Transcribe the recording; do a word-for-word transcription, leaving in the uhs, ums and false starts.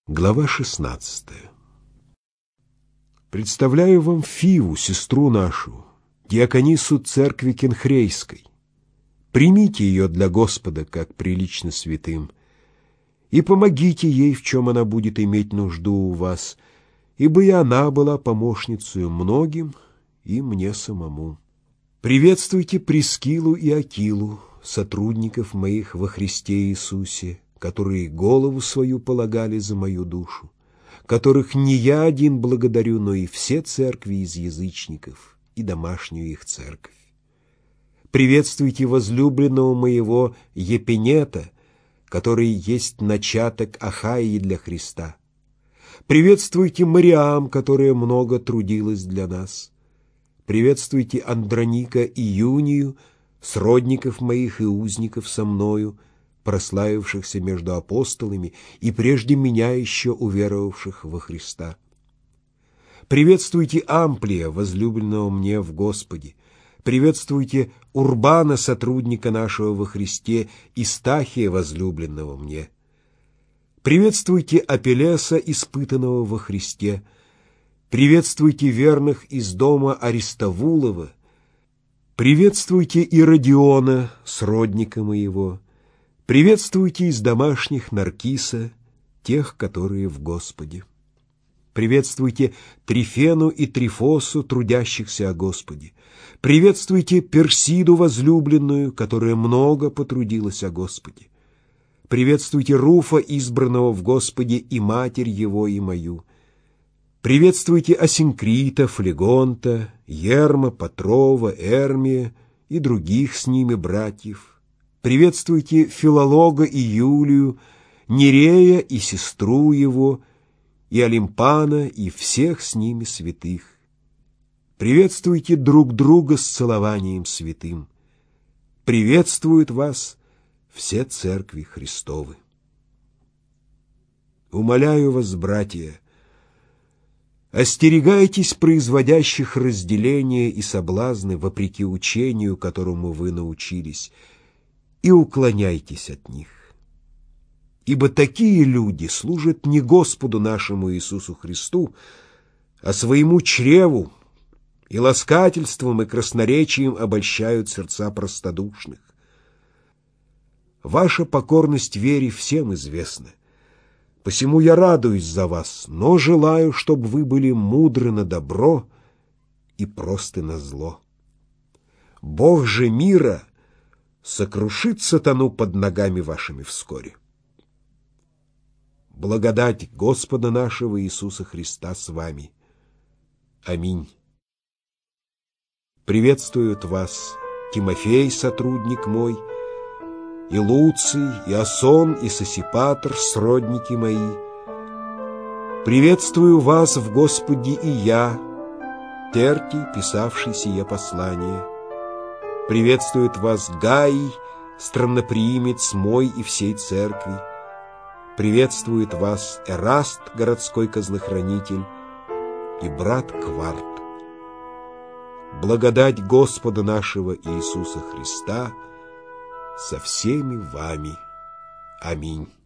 Глава шестнадцатая. Представляю вам Фиву, сестру нашу, диаконису церкви Кенхрейской. Примите ее для Господа, как прилично святым, и помогите ей, в чем она будет иметь нужду у вас, ибо и она была помощницей многим, и мне самому. Приветствуйте Прискилу и Акилу, сотрудников моих во Христе Иисусе, которые голову свою полагали за мою душу, которых не я один благодарю, но и все церкви из язычников и домашнюю их церковь. Приветствуйте возлюбленного моего Епенета, который есть начаток Ахаии для Христа. Приветствуйте Мариам, которая много трудилась для нас. Приветствуйте Андроника и Юнию, сродников моих и узников со мною, прославившихся между апостолами и прежде меня еще уверовавших во Христа. Приветствуйте Амплия, возлюбленного мне в Господе. Приветствуйте Урбана, сотрудника нашего во Христе, и Стахия, возлюбленного мне. Приветствуйте Апеллеса, испытанного во Христе. Приветствуйте верных из дома Аристовулова. Приветствуйте Иродиона, сродника моего. Приветствуйте из домашних Наркиса, тех, которые в Господе. Приветствуйте Трифену и Трифосу, трудящихся о Господе. Приветствуйте Персиду возлюбленную, которая много потрудилась о Господе. Приветствуйте Руфа, избранного в Господе, и матерь его и мою. Приветствуйте Асинкрита, Флегонта, Ерма, Патрова, Эрмия и других с ними братьев. Приветствуйте Филолога и Юлию, Нерея и сестру его, и Олимпана, и всех с ними святых. Приветствуйте друг друга с целованием святым. Приветствуют вас все церкви Христовы. Умоляю вас, братья, остерегайтесь производящих разделения и соблазны вопреки учению, которому вы научились, и уклоняйтесь от них. Ибо такие люди служат не Господу нашему Иисусу Христу, а своему чреву, и ласкательством и красноречием обольщают сердца простодушных. Ваша покорность вере всем известна. Посему я радуюсь за вас, но желаю, чтобы вы были мудры на добро и просты на зло. Бог же мира сокрушит сатану под ногами вашими вскоре. Благодать Господа нашего Иисуса Христа с вами. Аминь. Приветствуют вас Тимофей, сотрудник мой, и Луций, и Асон, и Сосипатр, сродники мои. Приветствую вас в Господе и я, Тертий, писавший сие послание. Приветствует вас Гаий, странноприимец мой и всей церкви. Приветствует вас Эраст, городской казнохранитель, и брат Кварт. Благодать Господа нашего Иисуса Христа со всеми вами. Аминь.